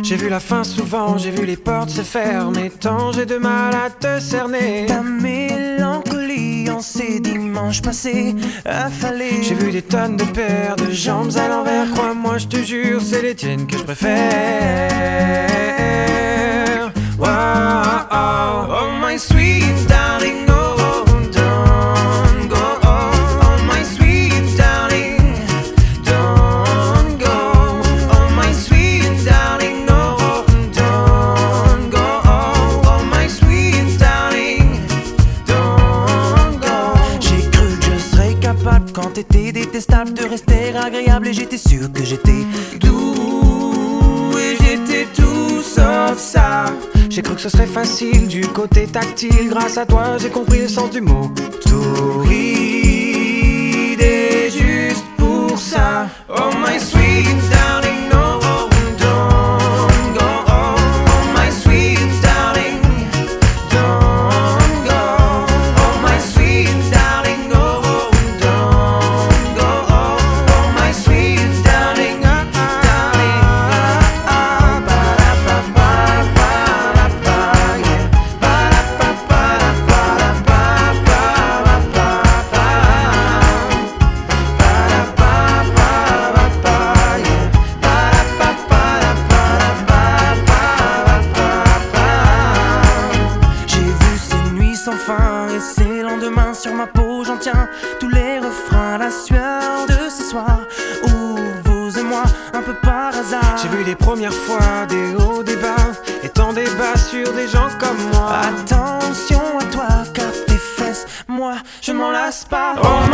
J'ai vu la fin souvent, j'ai vu les portes se fermer. Tant j'ai de mal à te cerner. Ta mélancolie en ces dimanches passés affalés. J'ai vu des tonnes de paires de jambes à l'envers. Crois-moi, je te jure, c'est les tiennes que je préfère. Wow, oh my sweet darling, no, don't go. Oh my sweet darling, don't go. Oh my sweet darling, no, don't go. Oh my sweet darling, don't go. J'ai cru que je serais capable quand t'étais détestable de rester agréable, et j'étais sûr que j'étais doux et j'étais tout sauf ça. J'ai cru que ce serait facile du côté tactile. Grâce à toi j'ai compris le sens du mot torride, et juste pour ça. Oh my sweet darling, no, don't go. Oh my sweet darling, don't go. Oh my sweet darling, no, don't go. Oh my sweet darling, darling, et ces lendemains sur ma peau, j'en tiens tous les refrains, la sueur de ce soir où vous et moi, un peu par hasard. J'ai vu les premières fois des hauts, des bas, et tant débats sur des gens comme moi. Attention à toi, car tes fesses, moi, je m'en lasse pas. Oh